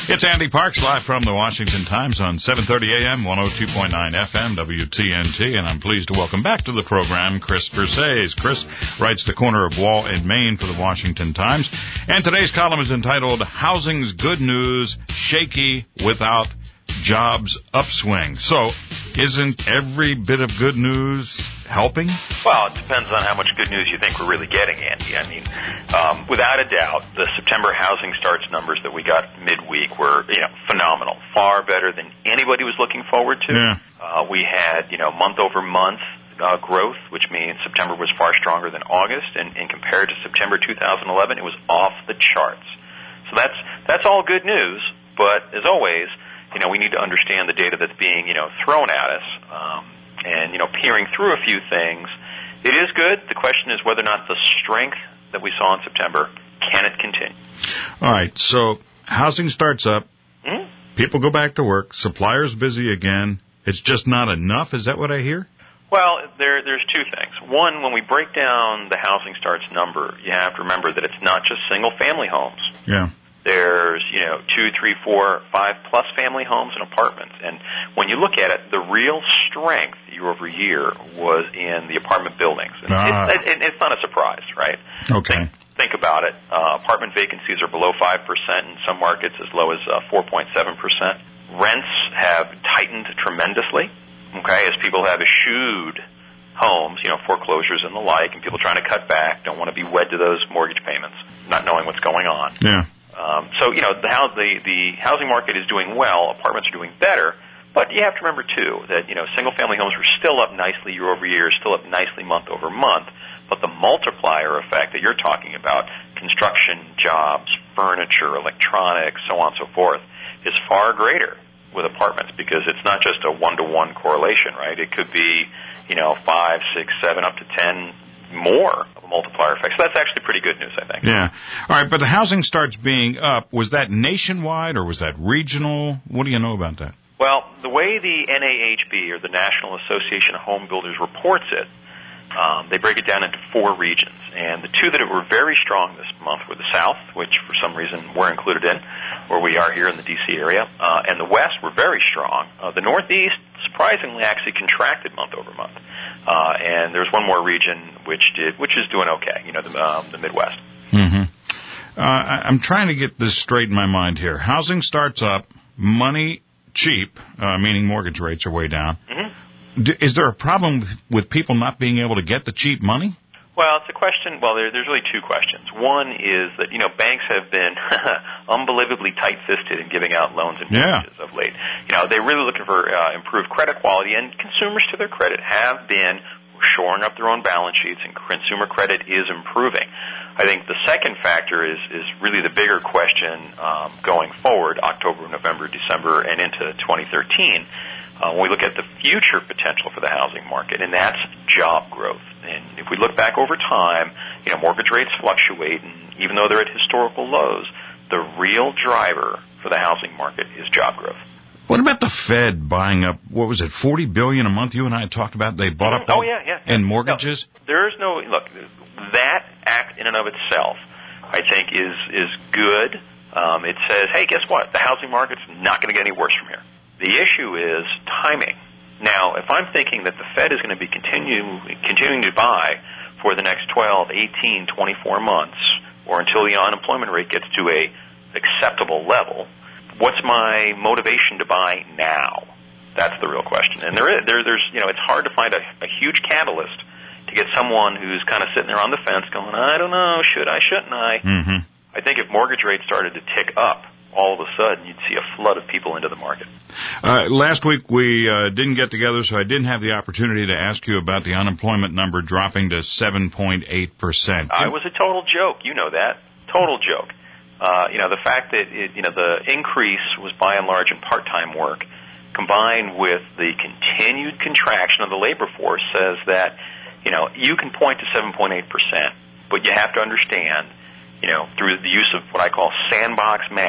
It's Andy Parks live from the Washington Times on 7:30 a.m., 102.9 FM, WTNT, and I'm pleased to welcome back to the program Chris Versace. Chris writes the corner of Wall and Main for the Washington Times, and today's column is entitled Housing's Good News, Shaky Without Jobs Upswing. So, isn't every bit of good news helping? Well, it depends on how much good news you think we're really getting, Andy. I mean, without a doubt, the September housing starts numbers that we got midweek were, phenomenal. Far better than anybody was looking forward to. Yeah. We had, month-over-month growth, which means September was far stronger than August, and compared to September 2011, it was off the charts. So that's all good news, but as always, we need to understand the data that's being, thrown at us, and, peering through a few things. It is good. The question is whether or not the strength that we saw in September, can it continue? All right, so housing starts up, people go back to work, suppliers busy again, it's just not enough, is that what I hear? Well, there's two things. One, when we break down the housing starts number, you have to remember that it's not just single-family homes. Yeah. There's, 2, 3, 4, 5 plus family homes and apartments. And when you look at it, the real strength year over year was in the apartment buildings. And it's not a surprise, right? Okay. Think about it. Apartment vacancies are below 5%, in some markets as low as 4.7%. Rents have tightened tremendously, okay, as people have eschewed homes, foreclosures and the like, and people trying to cut back, don't want to be wed to those mortgage payments, not knowing what's going on. Yeah. So, the housing market is doing well, apartments are doing better, but you have to remember, too, that, single-family homes are still up nicely year over year, still up nicely month over month, but the multiplier effect that you're talking about, construction, jobs, furniture, electronics, so on and so forth, is far greater with apartments because it's not just a one-to-one correlation, right? It could be, 5, 6, 7, up to 10 more of a multiplier effect. So that's actually pretty good news, I think. Yeah. All right, but the housing starts being up. Was that nationwide or was that regional? What do you know about that? Well, the way the NAHB, or the National Association of Home Builders, reports it, they break it down into 4 regions. And the 2 that were very strong this month were the South, which for some reason we're included in, where we are here in the D.C. area, and the West were very strong. The Northeast, surprisingly, actually contracted month over month. And there's one more region which is doing okay, the Midwest. Mm-hmm. I'm trying to get this straight in my mind here. Housing starts up, money cheap, meaning mortgage rates are way down. Mm-hmm. Is there a problem with people not being able to get the cheap money? Well, it's a question. Well, there's really 2 questions. One is that, banks have been unbelievably tight-fisted in giving out loans and mortgages of late. They're really looking for improved credit quality, and consumers, to their credit, have been shoring up their own balance sheets, and consumer credit is improving. I think the second factor is really the bigger question going forward, October, November, December, and into 2013. When we look at the future potential for the housing market, and that's job growth. And if we look back over time, mortgage rates fluctuate, and even though they're at historical lows, the real driver for the housing market is job growth. What about the Fed buying up, what was it, $40 billion a month you and I had talked about? They bought up in mortgages? No, look, that act in and of itself, I think, is good. It says, hey, guess what? The housing market's not going to get any worse from here. The issue is timing. Now, if I'm thinking that the Fed is going to be continuing to buy for the next 12, 18, 24 months, or until the unemployment rate gets to a acceptable level, what's my motivation to buy now? That's the real question. And there's it's hard to find a huge catalyst to get someone who's kind of sitting there on the fence going, I don't know, should I, shouldn't I? Mm-hmm. I think if mortgage rates started to tick up, all of a sudden you'd see a flood of people into the market. Last week we didn't get together, so I didn't have the opportunity to ask you about the unemployment number dropping to 7.8%. It was a total joke. You know that. Total joke. The fact that the increase was by and large in part-time work combined with the continued contraction of the labor force says that, you can point to 7.8%, but you have to understand, through the use of what I call sandbox math,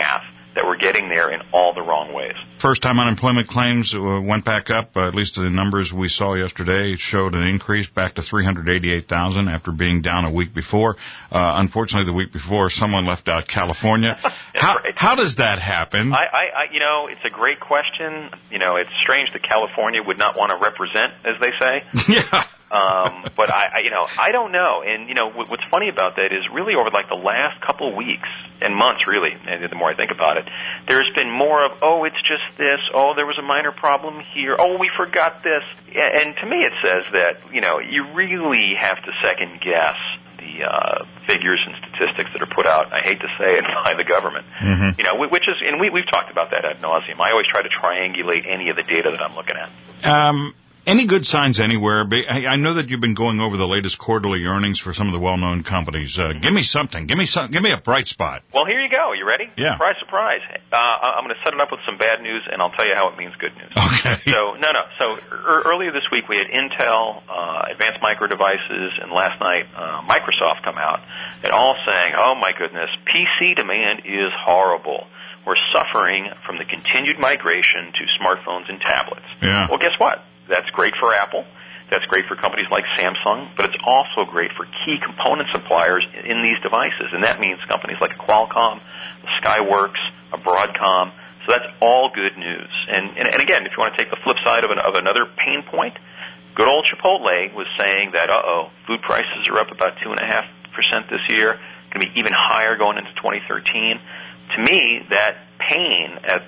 that we're getting there in all the wrong ways. First-time unemployment claims went back up. At least the numbers we saw yesterday showed an increase back to 388,000 after being down a week before. Unfortunately, the week before, someone left out California. How does that happen? It's a great question. It's strange that California would not want to represent, as they say. Yeah. But I don't know. And, what's funny about that is really over like the last couple of weeks and months, really, and the more I think about it, there's been more of, it's just this, there was a minor problem here, we forgot this. And to me it says that, you really have to second guess the figures and statistics that are put out, I hate to say it, by the government. Mm-hmm. Which is, and we've talked about that ad nauseum. I always try to triangulate any of the data that I'm looking at. Any good signs anywhere? I know that you've been going over the latest quarterly earnings for some of the well-known companies. Give me something. Give me a bright spot. Well, here you go. You ready? Yeah. Surprise, surprise. I'm going to set it up with some bad news, and I'll tell you how it means good news. Okay. So earlier this week we had Intel, Advanced Micro Devices, and last night Microsoft come out and all saying, oh my goodness, PC demand is horrible. We're suffering from the continued migration to smartphones and tablets. Yeah. Well, guess what? That's great for Apple. That's great for companies like Samsung, but it's also great for key component suppliers in these devices, and that means companies like Qualcomm, Skyworks, Broadcom. So that's all good news. And again, if you want to take the flip side of another pain point, good old Chipotle was saying that food prices are up about 2.5% this year, going to be even higher going into 2013. To me, that pain at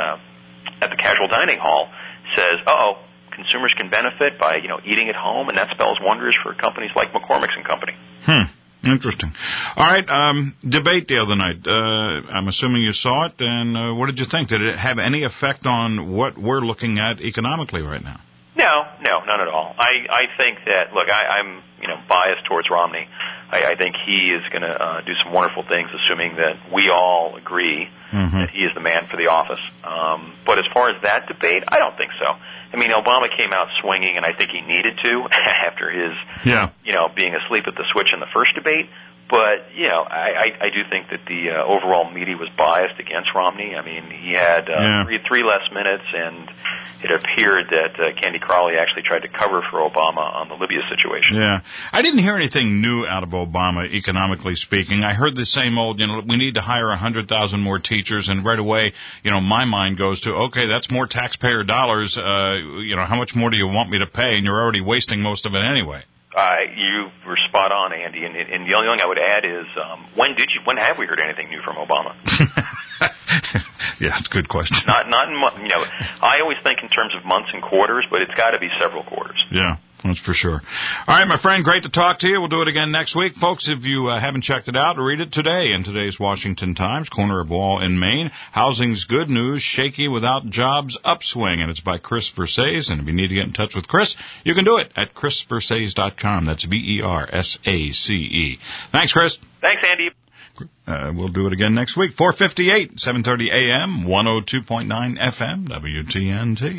the casual dining hall says, consumers can benefit by, eating at home, and that spells wonders for companies like McCormick's and Company. Interesting. All right, debate the other night. I'm assuming you saw it, and what did you think? Did it have any effect on what we're looking at economically right now? No, none at all. I think that, look, I'm biased towards Romney. I think he is going to do some wonderful things, assuming that we all agree that he is the man for the office. But as far as that debate, I don't think so. I mean, Obama came out swinging, and I think he needed to after his, being asleep at the switch in the first debate. But, I do think that the overall media was biased against Romney. I mean, he had three less minutes, and it appeared that Candy Crowley actually tried to cover for Obama on the Libya situation. Yeah. I didn't hear anything new out of Obama, economically speaking. I heard the same old, we need to hire 100,000 more teachers, and right away, my mind goes to, okay, that's more taxpayer dollars. How much more do you want me to pay? And you're already wasting most of it anyway. You were spot on, Andy. And the only thing I would add is, when have we heard anything new from Obama? Yeah, it's a good question. Not in I always think in terms of months and quarters, but it's got to be several quarters. Yeah, that's for sure. All right, my friend, great to talk to you. We'll do it again next week. Folks, if you haven't checked it out, read it today in today's Washington Times, corner of Wall in Maine. Housing's good news, shaky without jobs upswing, and it's by Chris Versace. And if you need to get in touch with Chris, you can do it at chrisversace.com. That's VERSACE. Thanks, Chris. Thanks, Andy. We'll do it again next week, 4:58, 7:30 a.m., 102.9 FM, WTNT.